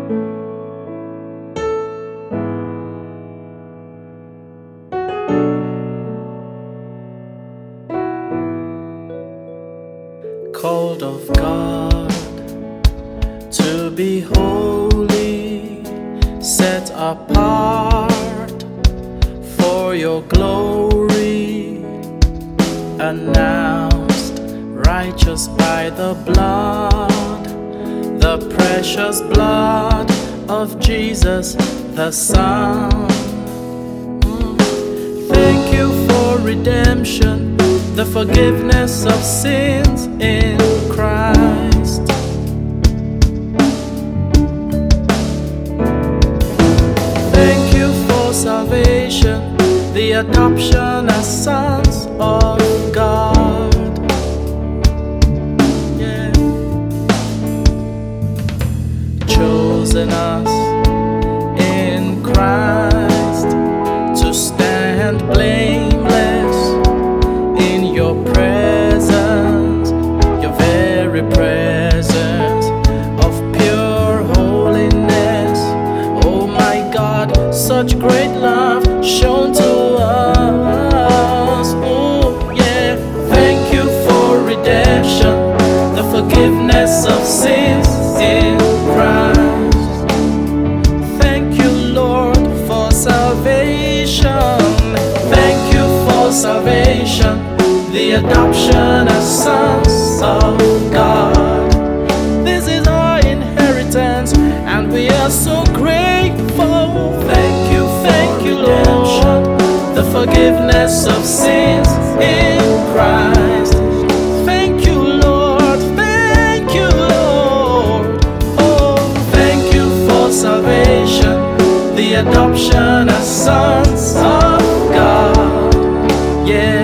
Called of God to be holy, set apart for your glory, announced righteous by the blood, the precious blood of Jesus the Son. Thank you for redemption, the forgiveness of sins in Christ. Thank you for salvation, the adoption as sons of God. Yeah. Chosen us in Christ to stand blameless in your presence, your very presence of pure holiness. Oh my God, such great love shown to us. Oh yeah, thank you for redemption, the forgiveness of sins in Christ. Thank you, Lord, for salvation. Thank you for salvation, the adoption as sons of God. This is our inheritance, and we are so grateful. Thank you, Lord, the forgiveness of sins in Christ. Thank you, Lord, thank you, Lord. Oh, thank you for salvation, the adoption as sons of God. Yeah.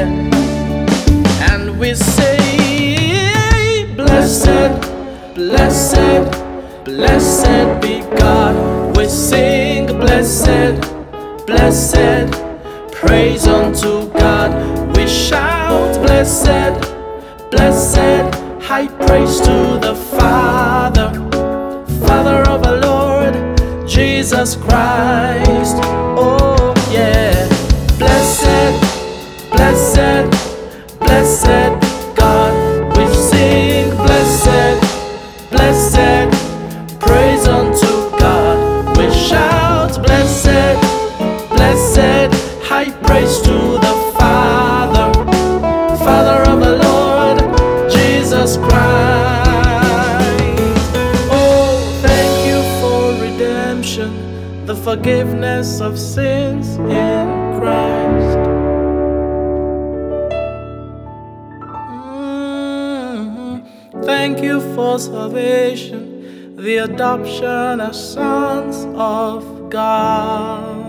We say, blessed, blessed, blessed be God. We sing, blessed, blessed, praise unto God. We shout, blessed, blessed, high praise to the Father, Father of our Lord Jesus Christ. Oh yeah, blessed, blessed, blessed God, we sing, blessed, blessed, praise unto God. We shout, blessed, blessed, high praise to the Father, Father of the Lord Jesus Christ. Oh, thank you for redemption, the forgiveness of sins in Christ. Thank you for salvation, the adoption as sons of God.